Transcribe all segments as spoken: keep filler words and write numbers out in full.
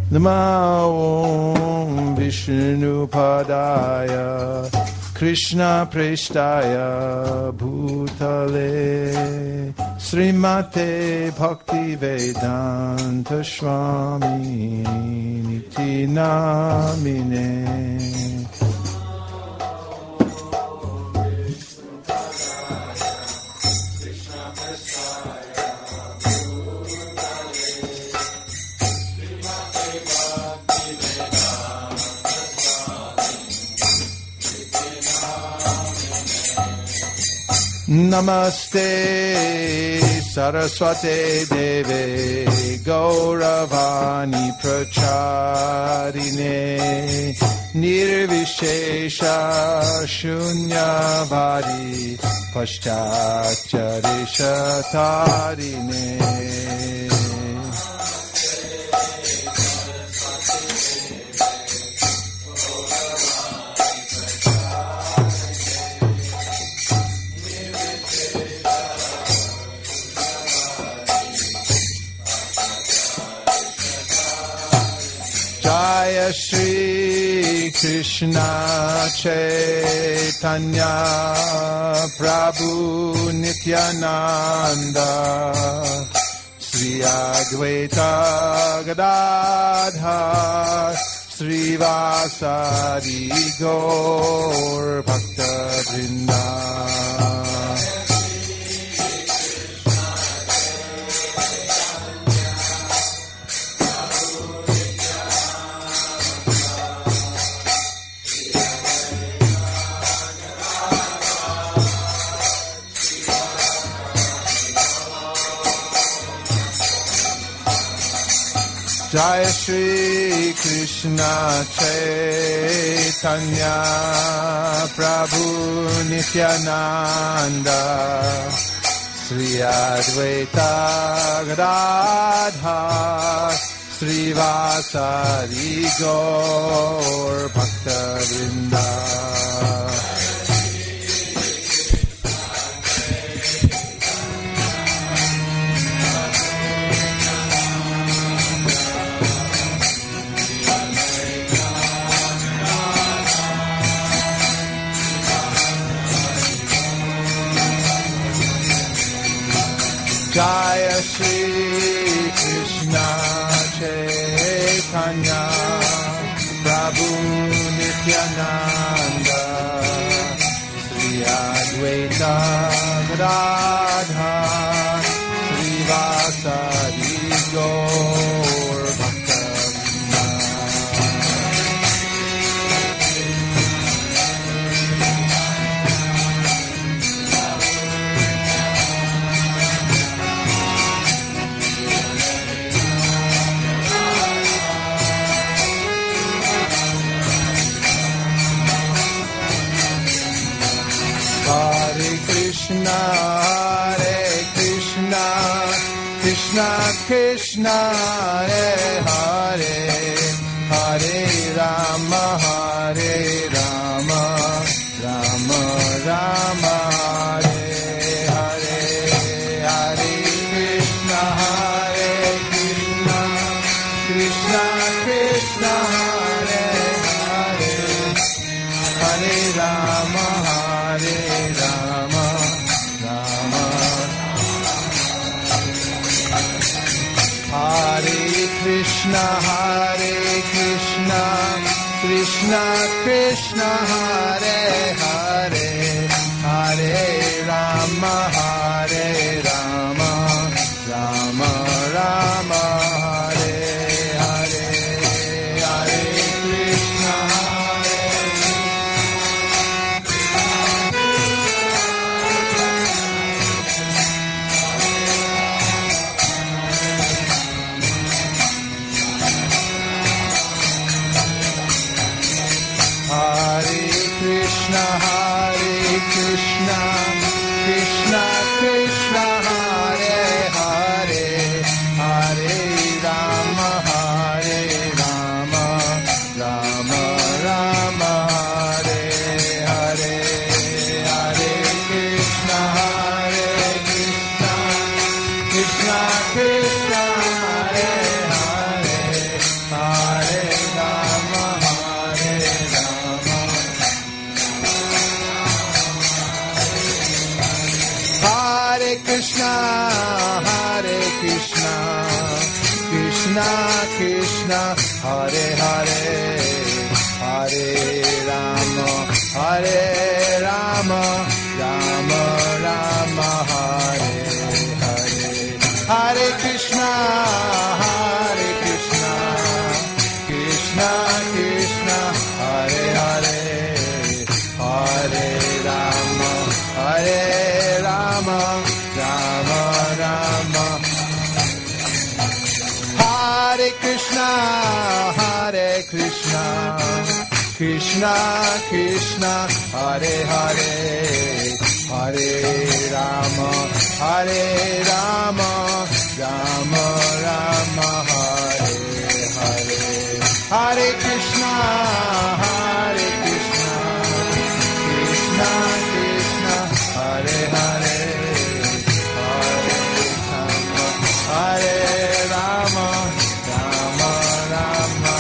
Namo Vishnu Padaya Krishna Preshtaya Bhutale Srimate Bhakti Vedanta Swami Niti Namine. Namaste Saraswate Deve Gauravani Pracharine Nirvishesha Shunyavadi Paschatcharishatarine. Jaya Shri Krishna Chaitanya Prabhu Nityananda Sri Advaita Gadadhar Srivasadi Gaur Bhakta Vrinda. Jai Shri Krishna Chaitanya Prabhu Nityananda Sri Advaita Gadadhar Srivasadi Gaur Bhakta Vrinda. Jaya Shri Krishna Chaitanya Prabhu Nityananda Sri Advaita Gadadhar Srivasadi Gaur Bhakta Krishna, Hare Krishna, Krishna Krishna, Hare Hare, Hare Rama, Hare Rama, Rama Rama, Hare Hare, Hare Krishna, Hare Krishna, Krishna Krishna, Hare Hare, Hare Rama, Hare Rama. Hare Krishna, Hare Krishna, Krishna Krishna, Hare Hare, Hare Rama, Hare Rama, Rama Rama, Hare Hare, Hare Krishna, Hare Krishna, Hare Krishna, Krishna Krishna, Hare Hare, Hare Krishna, Hare Hare, Hare Rama, Hare Rama, Rama Rama, Hare Hare, Hare Krishna, Hare Krishna, Krishna Krishna, Hare Hare, Hare Rama, Hare Rama, Rama Rama, Hare Krishna, Hare Krishna, Krishna Krishna, Hare Hare, Hare Rama, Hare Rama, Rama Rama, Hare Hare, Hare Krishna, Hare Krishna, Krishna Krishna, Hare Hare, Hare Rama, Hare Rama, Rama Rama,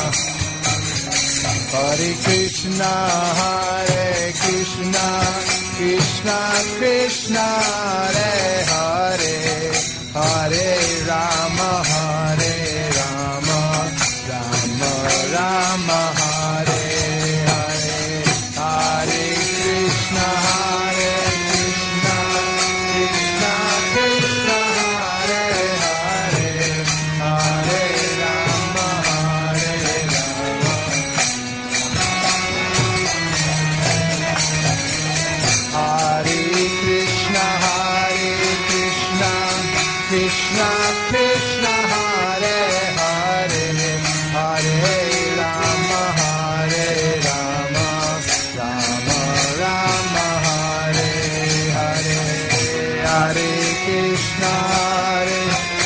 Hare Krishna, Hare Krishna, Krishna Krishna, Hare Hare, Hare Rama, Hare Rama, Rama Rama, Hare Hare, Hare Krishna, Hare Krishna, Krishna Krishna, Hare Hare, Hare Rama, Hare Rama, Hare Krishna, Hare Krishna, Krishna Krishna, Hare Hare, Hare Rama, Hare Rama, Rama Rama, Hare Hare, Hare Krishna, Hare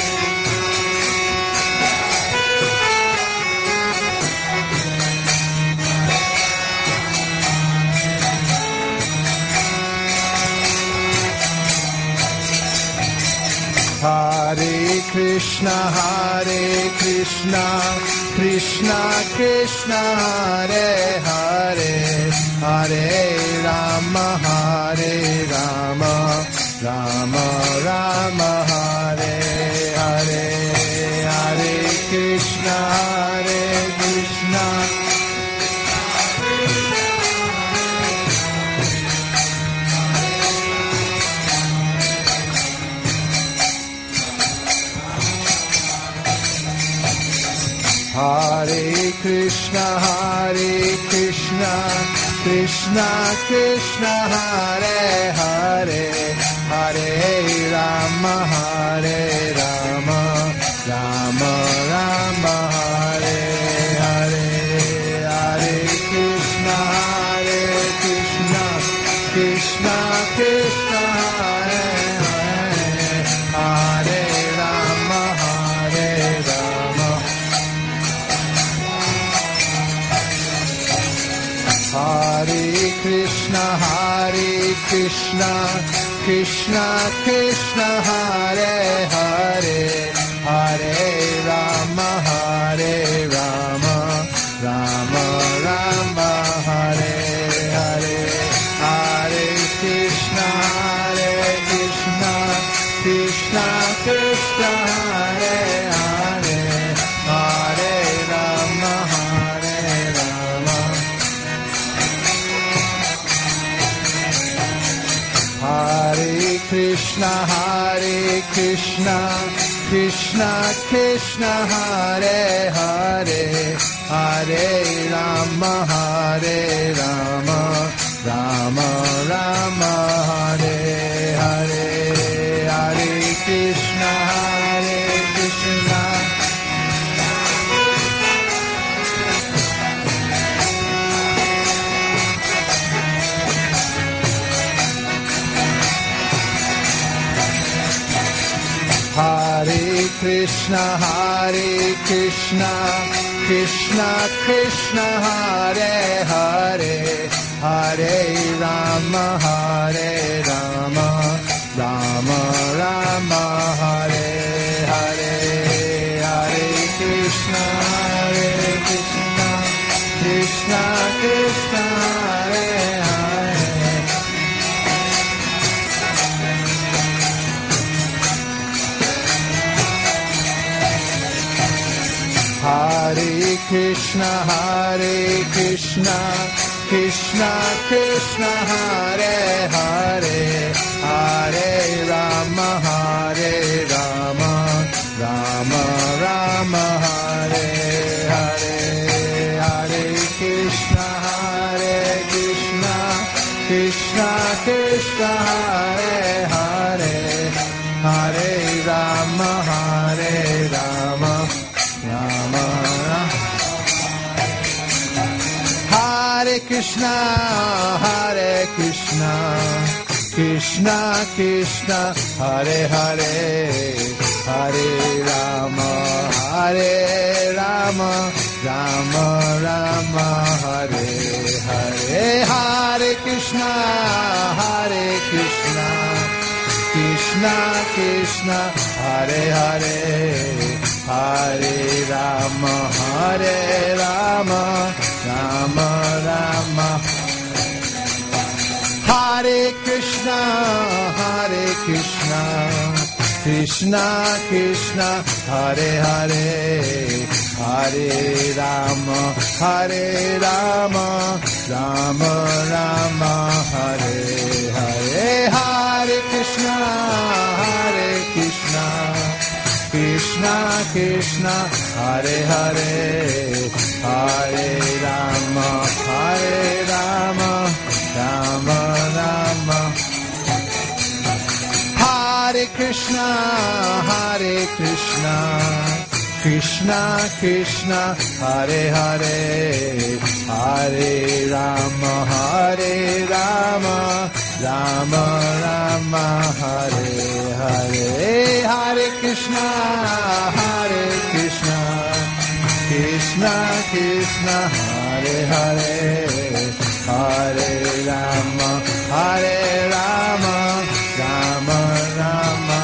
Hare Krishna, Hare Krishna, Krishna Krishna, Hare Hare, Hare Rama, Hare Rama, Rama Rama, Hare Hare, Hare Krishna, Hare Krishna, Hare Krishna, Hare Krishna, Krishna Krishna, Hare Hare, Hare Rama, Hare Rama, Rama Rama, Hare Hare, Hare Krishna, Hare Krishna, Krishna Krishna, Hare Hare, Hare Rama, Hare Rama, Hare Krishna, Hare Krishna, Krishna Krishna, Hare Hare, Hare Rama, Hare Rama, Rama Rama, Hare Hare, Hare Krishna, Hare Krishna, Krishna Krishna, Hare Hare, Hare Rama, Hare Rama, Hare Krishna, Hare Krishna, Krishna Krishna, Hare Hare, Hare Rama, Hare Rama, Rama Rama, Hare Hare, Hare Krishna, Hare Krishna, Hare Krishna, Hare Krishna, Krishna Krishna, Hare Hare, Hare Rama, Hare Rama, Rama Rama, Hare Hare, Hare Krishna, Hare Krishna, Krishna Krishna, Hare Hare, Hare Hare Krishna, Hare Krishna, Krishna Krishna, Hare Hare, Hare Rama, Hare Rama, Rama Rama, Hare Hare. Hare Krishna, Hare Krishna, Krishna Krishna, Hare Hare, Hare Rama, Hare Rama, Rama Rama. Hare Krishna, Hare Krishna, Krishna Krishna, Hare Hare, Hare Rama, Hare Rama, Rama Rama, Hare Hare. Hare Krishna, Hare Krishna, Krishna Krishna, Hare Hare, Hare Rama, Hare Rama, Rama Rama. Hare Krishna, Hare Krishna, Krishna Krishna, Hare Hare, Hare Rama, Hare Rama, Rama Rama, Hare Hare. Hare Krishna, Hare Krishna, Krishna Krishna, Hare Hare, Hare Rama, Hare Rama, Rama Rama. Hare Krishna, Hare Krishna, Krishna Krishna, Hare Hare, Hare Rama, Hare Rama, Rama Rama, Hare Hare. Hare Krishna, Hare Krishna, Krishna Krishna, Hare Hare, Hare Rama, Hare Rama, Rama Rama.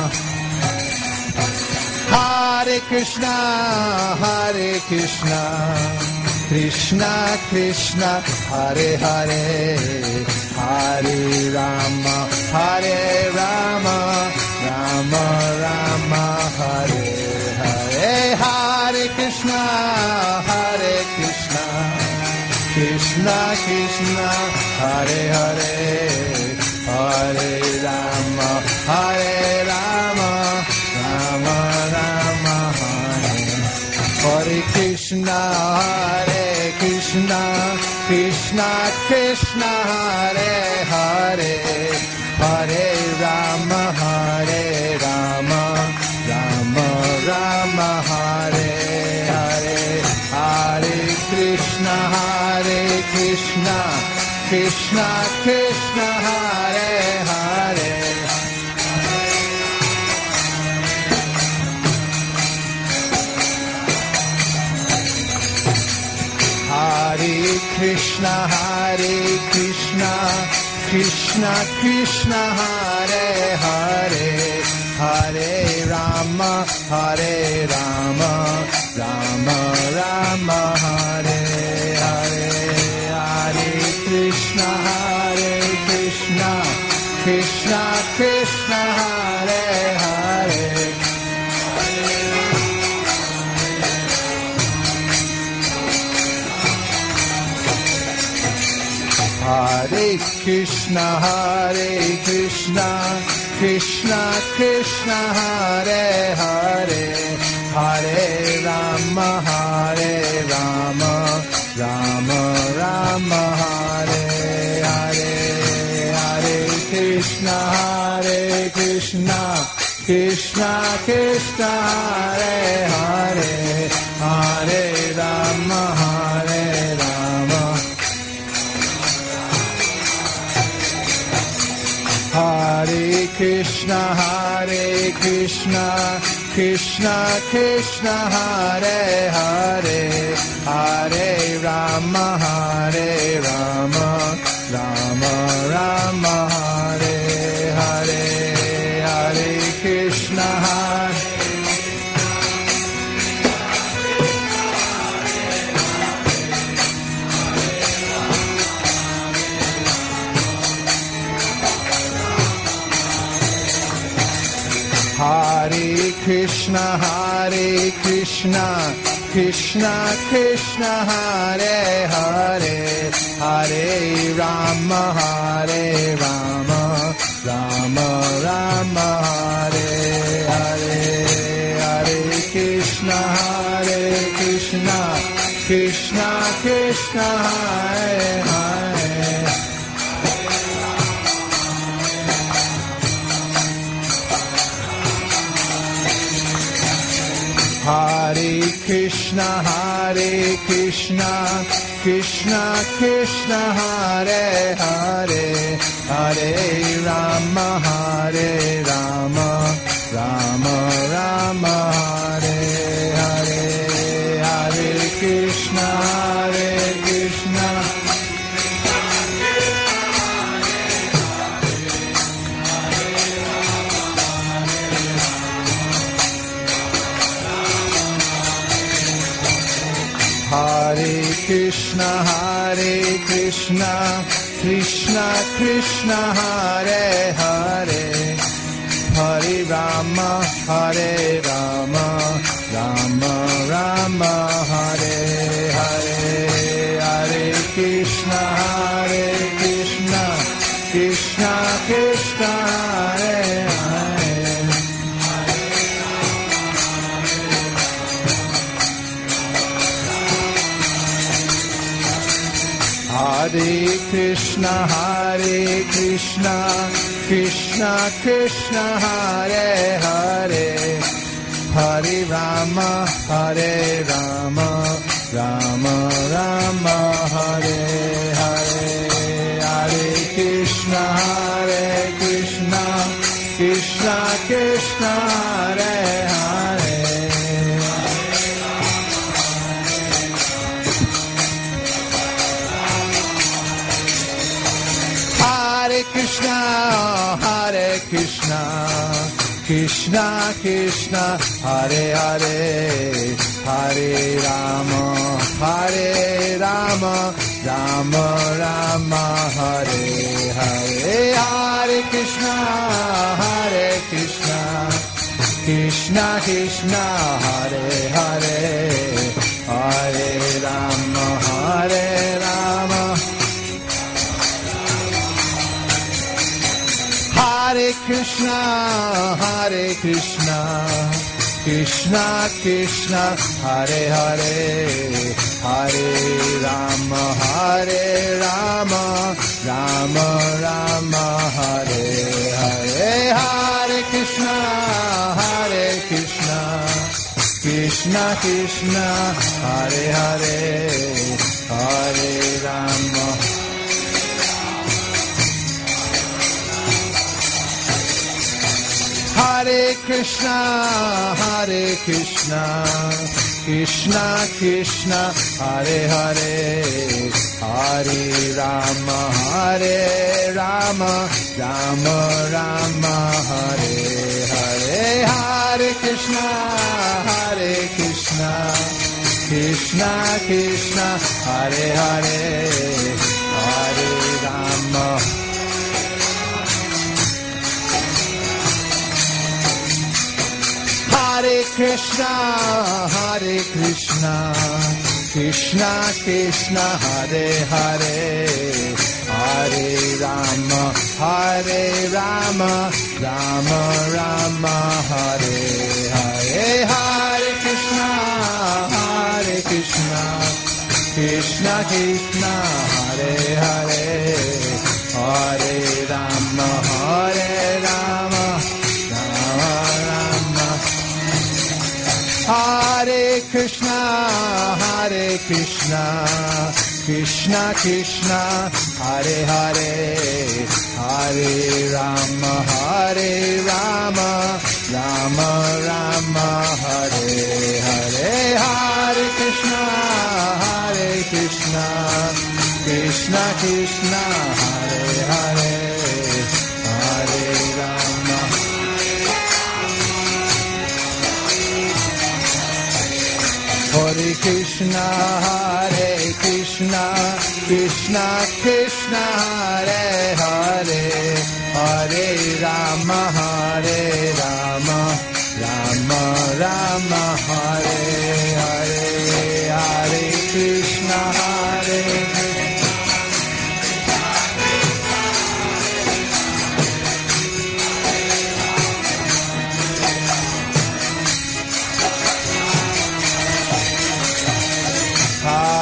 Hare Krishna, Hare Krishna, Krishna Krishna, Hare Hare, Hare Rama, Hare Rama, Rama Rama, Hare Hare. Hare Krishna, Hare Krishna, Krishna Krishna, Hare Hare, Hare Rama, Hare Rama, Rama Rama, Hare. Hare Krishna, Hare Krishna, Krishna Krishna, Hare Hare, Hare Rama, Hare Rama, Rama Rama, Hare Hare. Hare Krishna, Hare Krishna, Krishna Krishna, Hare Hare. Hare Krishna, Hare Krishna, Krishna Krishna, Hare Hare, Hare Rama, Hare Rama, Rama Rama, Hare Hare. Hare Krishna, Hare Krishna, Krishna Krishna, Hare Hare. Hare Krishna, Hare Krishna, Krishna Krishna, Hare Hare, Hare Rama, Hare Rama, Rama Rama, Hare Hare. Hare Krishna, Hare Krishna, Krishna Krishna, Hare Hare, Hare Rama, Hare Rama. Hare Krishna, Hare Krishna, Krishna Krishna, Hare Hare, Hare Rama, Hare Rama, Rama Rama, Hare Hare. Hare Krishna, Hare Hare Krishna, Hare Krishna, Krishna, Krishna, Hare Hare, Hare Rama, Hare Rama, Rama Rama, Hare Hare, Hare Krishna, Hare Krishna, Krishna, Krishna, Hare Hare. Hare Krishna, Hare Krishna, Krishna Krishna, Hare Hare, Hare Rama, Hare Rama, Rama Rama, Hare Hare, Hare Krishna, Hare Krishna. Hare Krishna, Hare Krishna, Krishna Krishna, Hare Hare, Hare Rama, Hare Rama, Rama Rama, Hare Hare, Hare Krishna, Hare Krishna, Krishna Krishna, Hare Hare. Hare Krishna, Hare Krishna, Krishna Krishna, Hare Hare, Hare Rama, Hare Rama, Rama Rama, Hare Hare, Hare Krishna, Hare Krishna, Krishna Krishna, Hare Hare. Hare Krishna, Hare Krishna, Krishna Krishna, Hare Hare, Hare Rama, Hare Rama, Rama Rama, Hare Hare, Hare Krishna, Hare Krishna, Krishna Krishna, Hare Hare, Hare Rama, Hare Rama. Hare Krishna, Hare Krishna, Krishna Krishna, Hare Hare, Hare Rama, Hare Rama, Rama Rama, Hare Hare, Hare Krishna, Hare Krishna, Krishna Krishna, Hare Hare, Hare Rama. Hare Krishna, Hare Krishna, Krishna Krishna, Hare Hare, Hare Rama, Hare Rama, Rama Rama, Hare Hare, Hare Krishna, Hare Krishna, Krishna Krishna, Hare Hare, Hare Rama. Hare Krishna, Hare Krishna, Krishna Krishna, Hare Hare, Hare Rama, Hare Rama, Rama Rama, Hare Hare, Hare Krishna, Hare Krishna, Krishna Krishna, Hare Hare, Hare Rama, Hare Rama, Rama Rama. Hare Krishna, Hare Krishna, Krishna Krishna, Hare Hare, Hare Rama, Hare Rama, Rama Rama, Hare Hare, Hare Krishna, Hare Krishna, Krishna Krishna, Hare Hare, Hare Rama. Hare Krishna, Hare Krishna, Krishna Krishna, Hare Hare, Hare Rama, Hare Rama, Rama Rama, Hare Hare.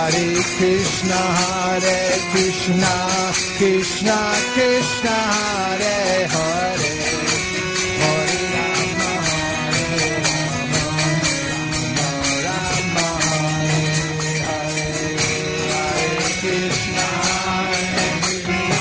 Hare Krishna, Hare Krishna, Krishna Krishna, Hare Hare, Hare Rama, Hare Rama, Rama Rama, Hare Hare, Hare Krishna, Hare Krishna.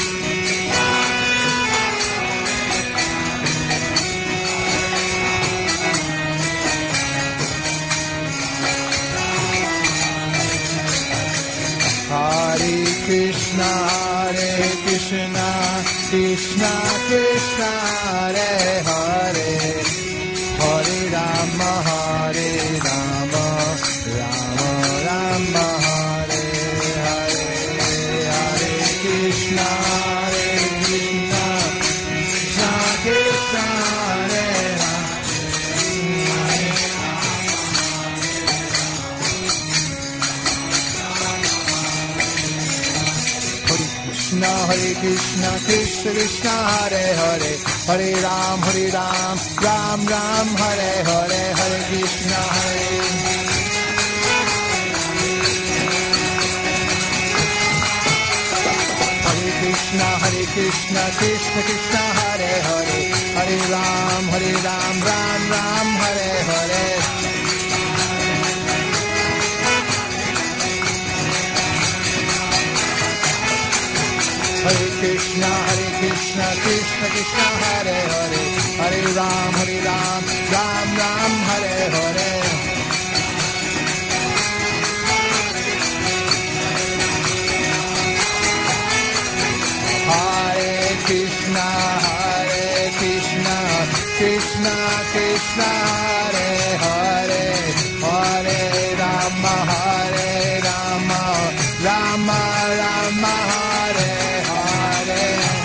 Hare Krishna, Hare Krishna, Krishna Krishna, Hare Hare, Hare Rama, Hare Rama, Rama Rama, Hare Hare, Hare Krishna, Hare Krishna, Krishna Krishna, Hare Rama. Krishna, Hare Krishna, Krishna Krishna, Hare Hare, Hare Ram, Hare Ram, Ram Ram, Hare Hare, Hare Krishna, Hare Hare Krishna, Hare Krishna, Krishna Krishna, Hare Hare, Hare Ram, Hare Ram, Ram Ram, Hare Hare. Hare Krishna, Hare Krishna, Krishna Krishna, Hare Hare, Hare Ram, Hare Ram, Ram Ram, Hare Hare. Hare Krishna, Hare Krishna, Krishna Krishna, Hare Hare, Hare Rama, Hare Rama, Rama Rama, Hare Hare.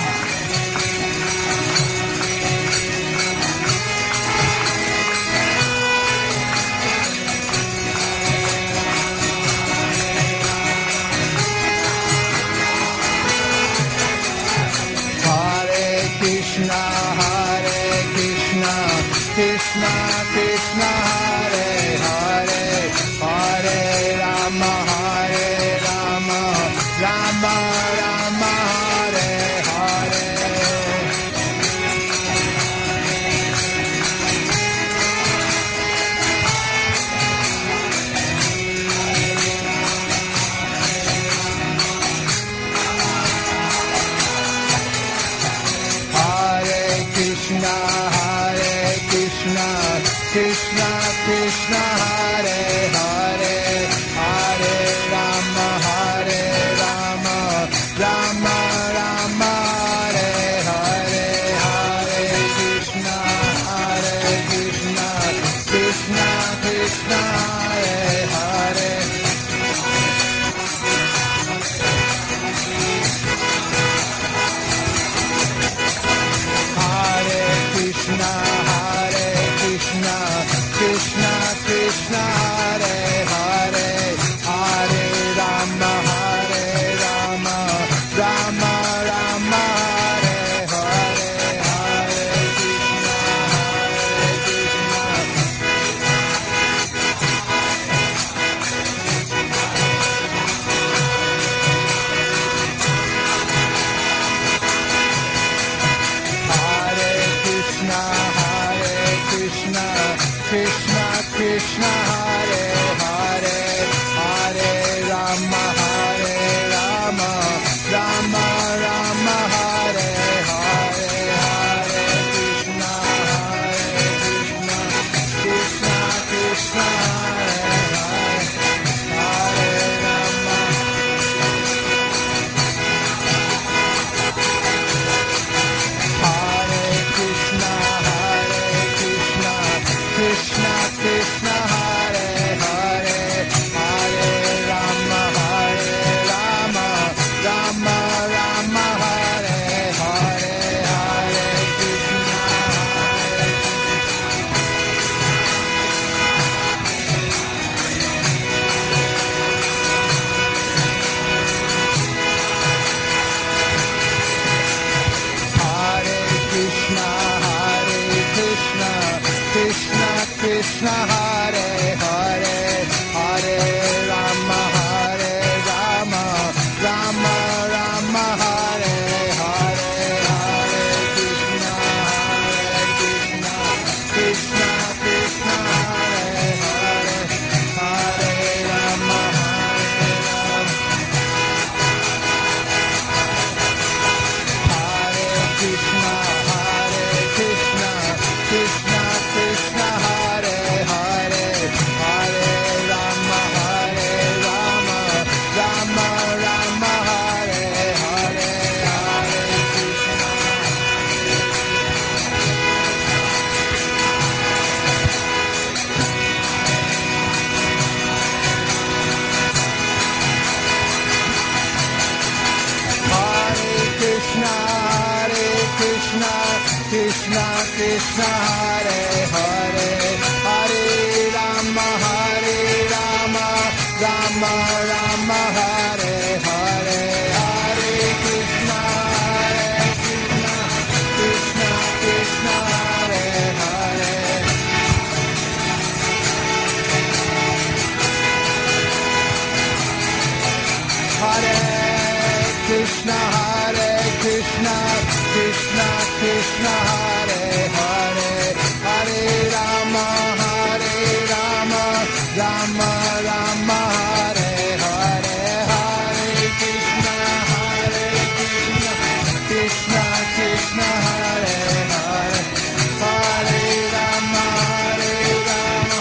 Hare Krishna, Hare Krishna, Krishna Krishna, Hare Hare, Hare Rama, Hare Rama, Rama Rama, Hare Hare. Hare Krishna, Hare Krishna, Krishna Krishna, Hare Hare, Hare Rama, Hare Rama, Rama Rama, Hare Hare, Hare Krishna, Hare Krishna, Krishna Krishna, Hare Hare. Hare Krishna, Hare Krishna, Krishna Krishna, Hare Hare, Hare Rama, Hare Rama, Rama Rama, Hare Hare, Hare Krishna, Hare Krishna. Hare Krishna, Hare Krishna, Krishna Krishna, Hare Hare. Krishna, Hare Hare, Hare Rama, Hare Rama, Rama Rama, Hare Hare, Hare Krishna, Hare Krishna, Krishna Krishna, Hare Hare. Hare Krishna, Hare Krishna, Krishna Krishna, Hare Hare, Hare Rama, Hare Rama, Rama Rama, Hare Hare, Hare Krishna, Hare Krishna, Krishna Krishna, Hare Hare, Hare Rama, Hare Rama.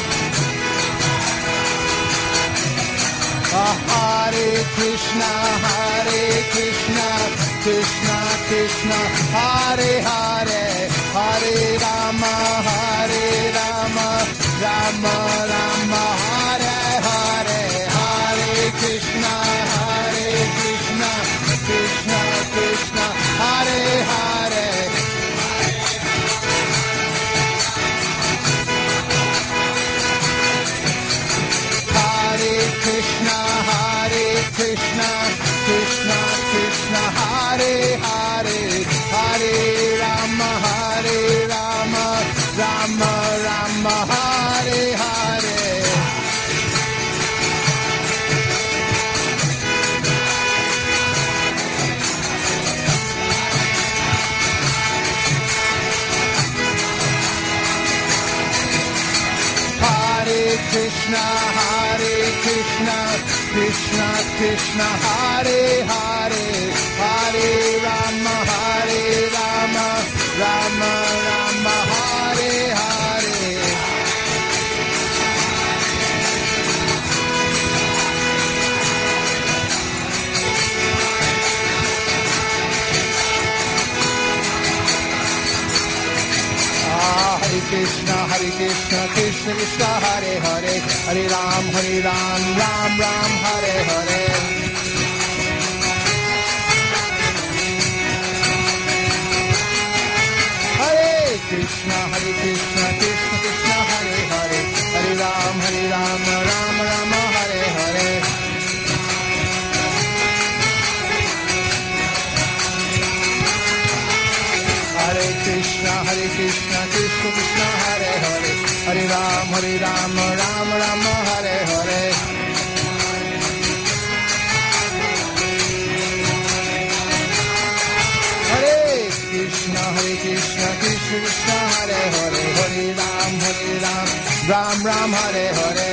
Hare Krishna, Hare Krishna, Krishna Krishna, Hare Hare, Hare Rama, Hare Rama, Rama Rama, Hare Hare, Hare Krishna, Hare Krishna, Krishna Krishna, Hare Hare. Hare Krishna, Hare Krishna, Krishna Krishna, Hare Hare, Hare Rama, Hare Rama, Rama Rama, Hare Hare. Hare Krishna, Hare Krishna, Krishna Krishna, Hare Hare, Hare Rama, Hare Rama, Rama Rama, Hare Hare. Hare Krishna, Hare Krishna, Krishna Krishna, Hare Hare, Hare Ram, Hare Ram, Ram Ram, Hare Hare. Hare Krishna, Hare Krishna, Krishna Krishna, Hare Hare, Hare Ram, Hare Ram, Ram Ram, Hare Hare. Hare Krishna, Hare Krishna, Krishna Krishna, Hare Hare, Hare Ram, Hare Ram, Ram Ram, Hare Hare. Hare Krishna, Hare Krishna, Krishna Krishna, Hare Hare, Hare Ram, Hare Ram, Ram Ram, Hare Hare.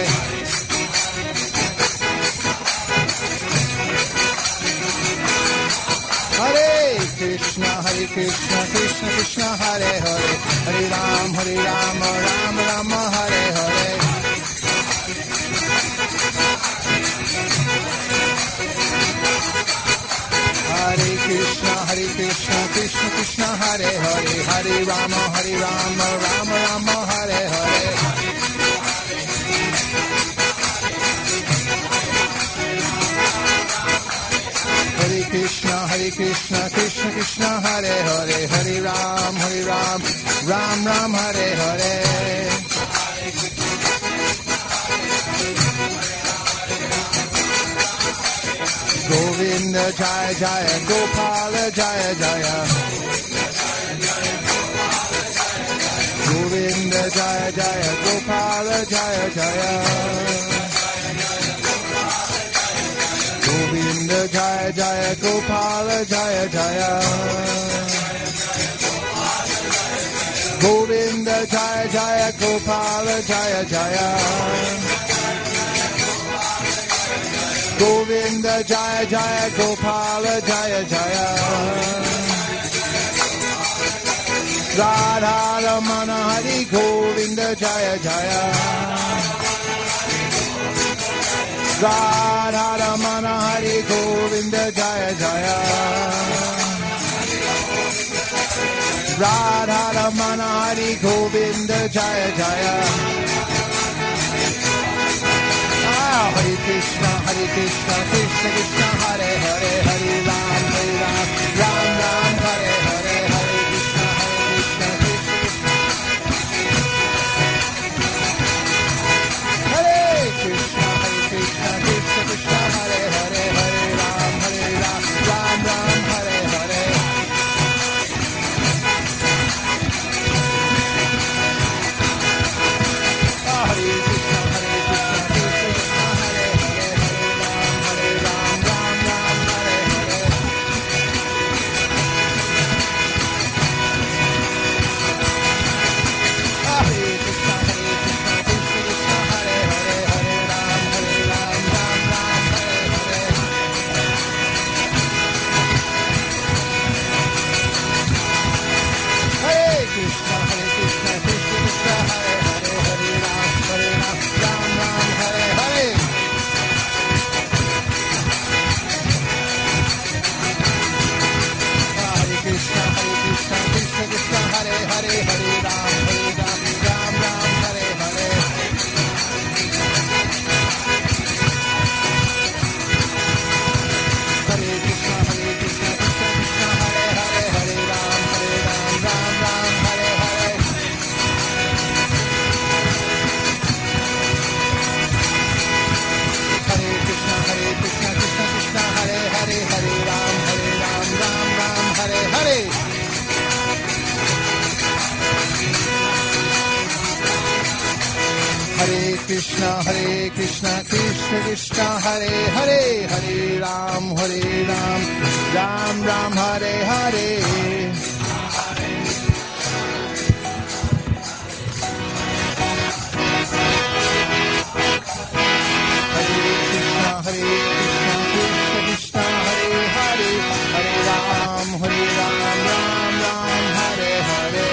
Hare Krishna, Hare Krishna, Krishna Krishna, Hare Hare, Hare Ram, Hare Ram, Ram Ram, Hare Hare. Hare Krishna, Hare Krishna, Krishna Krishna, Hare Hare, Hare Ram, Hare Ram, Ram Ram, Hare Hare. Hare Krishna, Hare Krishna, Krishna Krishna, Hare Hare, Hare Ram, Hare Ram, Ram Ram, Hare Hare. Govinda Jaya Jaya, Gopala Jaya Jaya. Govinda Jaya Jaya, Gopala Jaya Jaya. Govinda Jaya Jaya, Gopala Jaya Jaya. Govinda Jaya Jaya, Gopala Jaya Jaya. Govinda Jaya Jaya, Gopala Jaya Jaya. Radha Ramana Hari Govinda Jaya Jaya. Radha Ramana Hari Govinda Jaya Jaya. Radha Ramana Hari Govinda Jaya Jaya. Hare Krishna, Hare Krishna, Krishna Krishna, Hare Hare, Hare Ram, Hare Ram, Ram Ram, Hare Hare, Hare Krishna, Hare Krishna, Krishna Krishna, Krishna, Hare Krishna, Krishna Krishna, Hare Hare, Hare Ram, Hare Ram, Ram Ram, Hare Hare. Hare Krishna, Hare Krishna, Krishna Krishna, Hare Hare, Hare Ram, Hare Ram, Ram Ram, Hare Hare.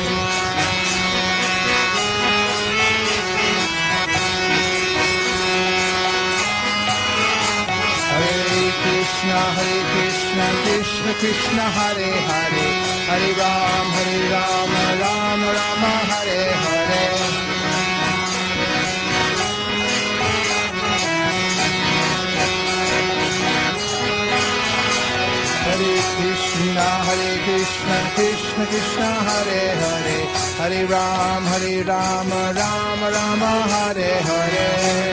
Krishna, Hare Krishna, Krishna Krishna, Hare Hare, Hare Ram, Hare Ram, Ram Ram, Hare Hare. Hare Krishna, Hare Krishna, Krishna Krishna, Hare Hare, Hare Ram, Hare Ram, Ram Ram, Hare Hare.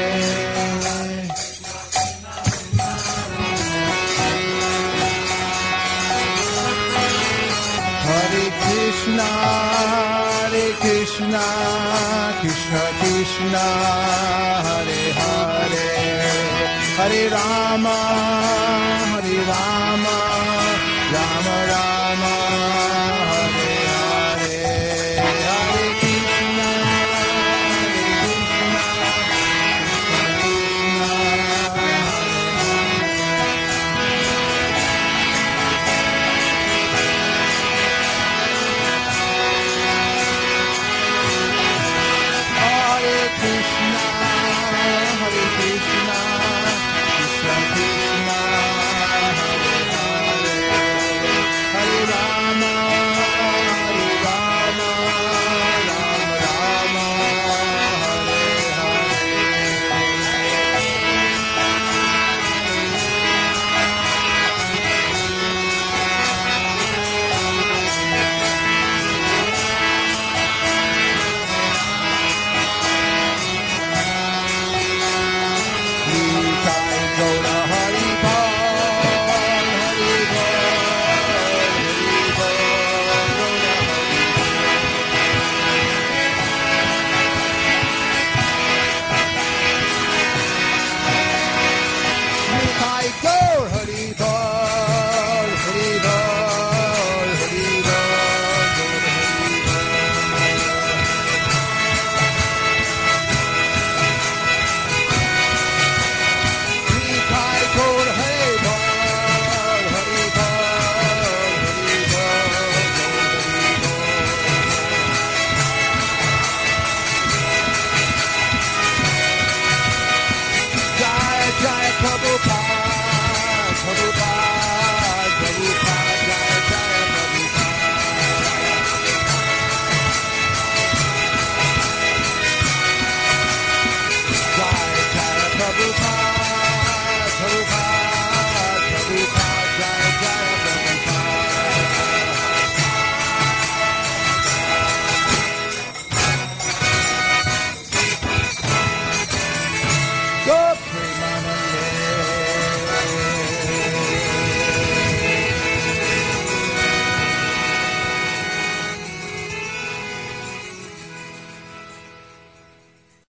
Krishna, Hare Krishna, Krishna Krishna, Hare Hare, Hare Rama, Hare Rama,